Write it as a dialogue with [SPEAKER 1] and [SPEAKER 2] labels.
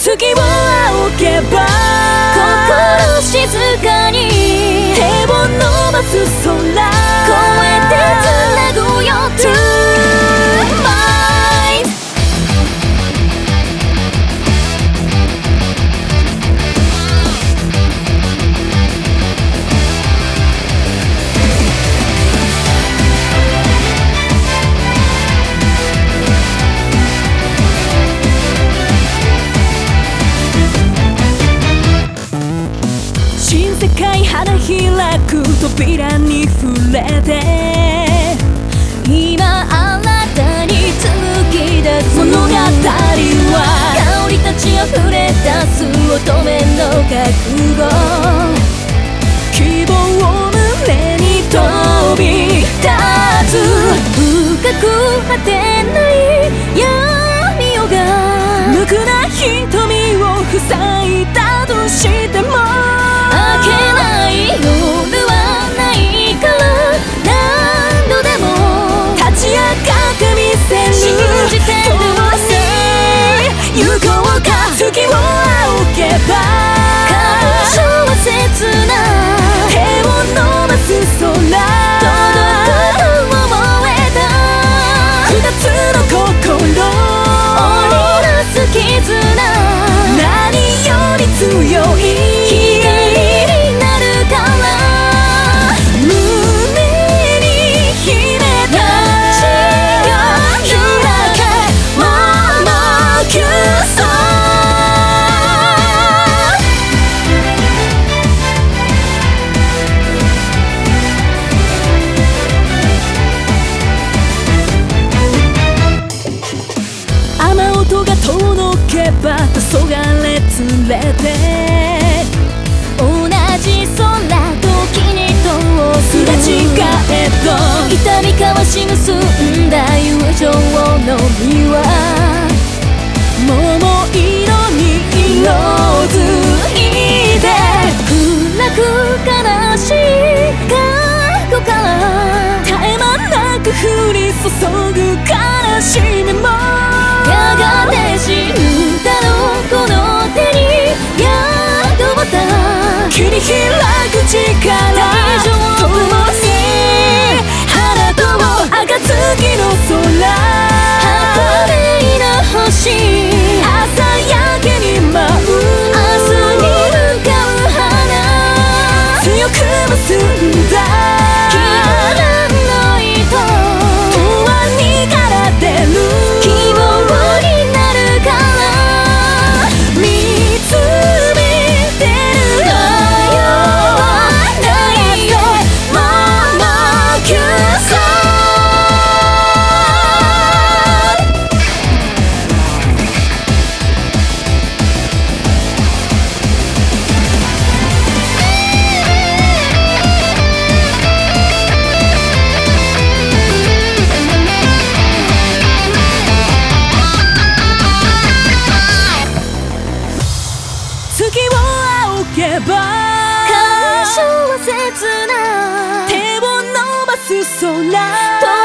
[SPEAKER 1] 月を仰げば
[SPEAKER 2] 心静かに
[SPEAKER 1] 手を伸ばす空
[SPEAKER 2] 越えてつなぐよ Tonight
[SPEAKER 1] 新世界花開く扉に触れて
[SPEAKER 2] 今新たに紡ぎ出す
[SPEAKER 1] 物語は
[SPEAKER 2] 香り立ち溢れ出す乙女の覚悟
[SPEAKER 1] 希望を胸に飛び立つ
[SPEAKER 2] 深く果てない闇夜が
[SPEAKER 1] 無垢な瞳を塞いだとしても
[SPEAKER 2] 明けない夜はないから何度でも
[SPEAKER 1] 立ち上がってみせる
[SPEAKER 2] 信じてる
[SPEAKER 1] 行こうか月を仰げば
[SPEAKER 2] 感傷は切な
[SPEAKER 1] 手を伸ばす空
[SPEAKER 2] 届くと思えた
[SPEAKER 1] 二つの心
[SPEAKER 2] 織りなす絆
[SPEAKER 1] 何より強い
[SPEAKER 2] 光になるから
[SPEAKER 1] 胸に秘めた
[SPEAKER 2] 血が開け
[SPEAKER 1] ママキュソ雨音が届けば黄昏連れて
[SPEAKER 2] 同じ空時に通す
[SPEAKER 1] すれ違えど
[SPEAKER 2] 痛み交わし結んだ友情の実は
[SPEAKER 1] 桃色に色づいて
[SPEAKER 2] 暗く悲しい過去から
[SPEAKER 1] 絶え間なく降り注ぐ悲しみも
[SPEAKER 2] やがて死ぬだろうこの手に宿った
[SPEAKER 1] 切り開く力
[SPEAKER 2] 大丈夫
[SPEAKER 1] 共に花と暁の空
[SPEAKER 2] 白麗な星
[SPEAKER 1] 朝焼けに舞う
[SPEAKER 2] 明日に向かう花
[SPEAKER 1] 強く結んだ
[SPEAKER 2] 消えらんないと
[SPEAKER 1] 永遠にから出る
[SPEAKER 2] 希望になるから
[SPEAKER 1] 見つめてる
[SPEAKER 2] 太陽はないよ
[SPEAKER 1] ママキュソ月を仰げば
[SPEAKER 2] 感傷は切な
[SPEAKER 1] 手を伸ばす空